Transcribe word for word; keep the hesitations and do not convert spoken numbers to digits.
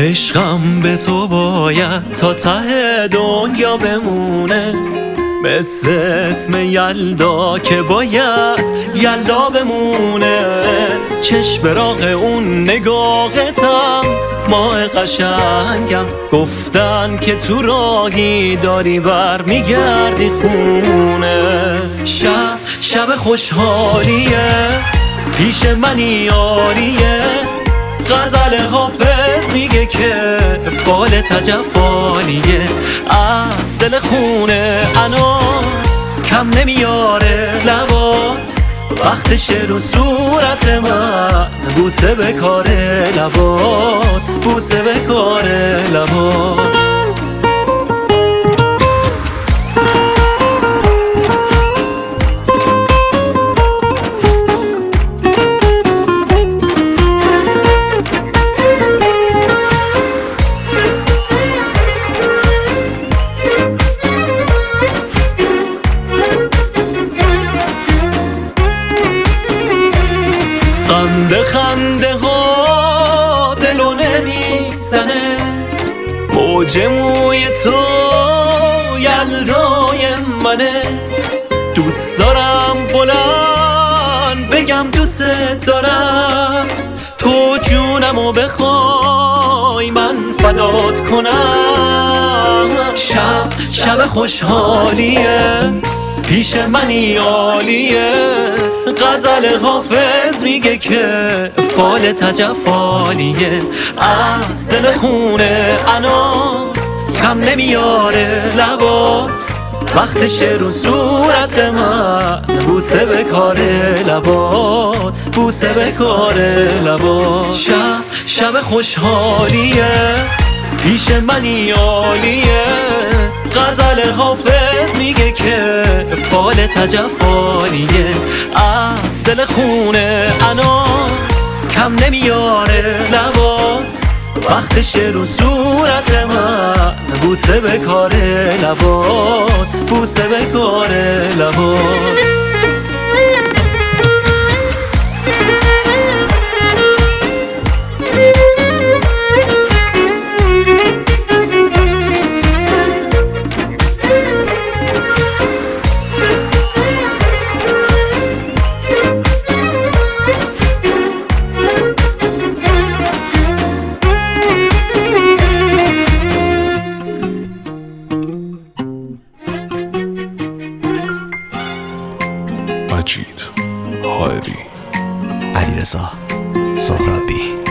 عشقم به تو باید تا ته دنیا بمونه، مثل اسم یلدا که باید یلدا بمونه. چشم راغ اون نگاهتم ماه قشنگم، گفتن که تو راهی داری بر میگردی خونه. شب شب خوشحالیه، پیش منی یاریه، غزل حافظ میگه که فال تجفالیه. از دل خونه انا کم نمیاره لبات، وقت شعر و صورت من بوسه به کار لبات، بوسه به کار لبات. خنده خنده ها دلو نمیزنه، موج موی تو یلدای منه. دوست دارم بلند بگم دوست دارم، تو جونمو بخوای من فدات کنم. شب شب خوشحالیه، پیش منی عالیه، غزل حافظ میگه که فال تجفالیه. از دل خونه انا کم نمیاره لبات، وقت شعر و صورت من بوسه به کار لبات، بوسه به کار لبات. شب شب خوشحالیه، پیش منی عالیه، غزل حافظ میگه که فال تجفالیه. از دل خونه انا کم نمیاره لبات، وقت شعر و صورت من بوسه به کار لبات، بوسه به کار لبات. مجید حائری، علیرضا سهرابی.